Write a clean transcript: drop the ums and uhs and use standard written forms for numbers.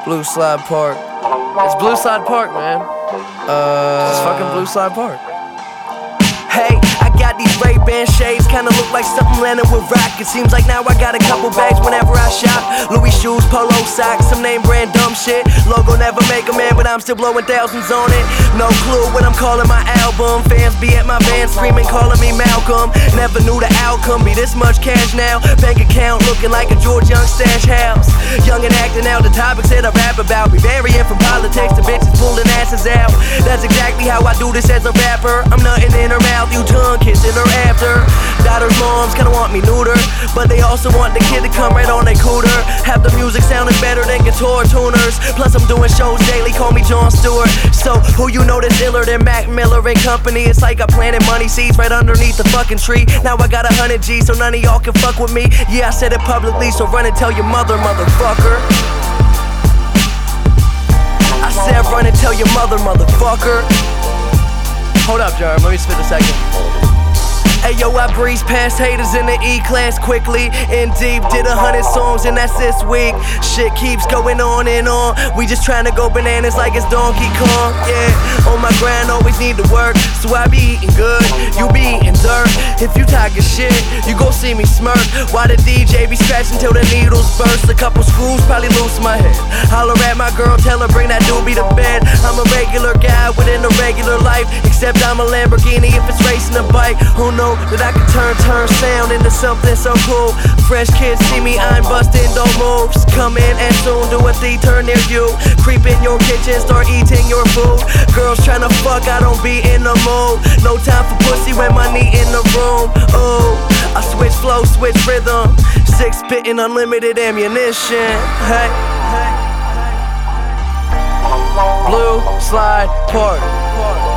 Blue Slide Park. It's Blue Slide Park, man. It's fucking Blue Slide Park. Hey, I got these Ray-Ban shades, kinda look like something landed with rock. It seems like now I got a couple bags whenever I shop. Louis shoes, polo socks, some name brand dumb shit. Logo never make a man, but I'm still blowing thousands on it. No clue what I'm calling my album. Fans be at my van screaming, calling me Malcolm. Never knew the outcome, be this much cash now. Bank account looking like a George Young stash house. Young and acting out, the topics that I rap about be varying from politics to bitches pulling asses out. That's exactly how I do this as a rapper. I'm nothing in her mouth, you tongue kissing her after. Daughter's moms kinda want me neuter, but they also want the kid to come right on their cooter. Have the music sounding better than guitar tuners. Plus I'm doing shows daily, call me Jon Stewart. So who you know that's iller than Mac Miller and company? It's like I planted money seeds right underneath the fucking tree. Now I got 100 G's so none of y'all can fuck with me. Yeah, I said it publicly, so run and tell your mother, motherfucker. I said run and tell your mother, motherfucker. Hold up, Jerm, let me spit a second. Ayo, I breeze past haters in the E-class quickly. In deep, did 100 songs and that's this week. Shit keeps going on and on. We just tryna go bananas like it's Donkey Kong. Yeah, on my grind, always need to work. So I be eating good, you be eating dirt. If you talking shit, you gon' see me smirk. Why the DJ be scratching till the needles burst? A couple screws probably loose my head. Holler at my girl, tell her bring that doobie to bed. I'm a regular guy within a regular life, except I'm a Lamborghini if it's racing a bike. Who knows that I can turn sound into something so cool. Fresh kids see me, I'm busting those moves. Come in and soon do a D-turn near you. Creep in your kitchen, start eating your food. Girls tryna fuck, I don't be in the mood. No time for pussy when my knee in the room. Ooh, I switch flow, switch rhythm. 6 spitting unlimited ammunition. Hey, Blue Slide Park.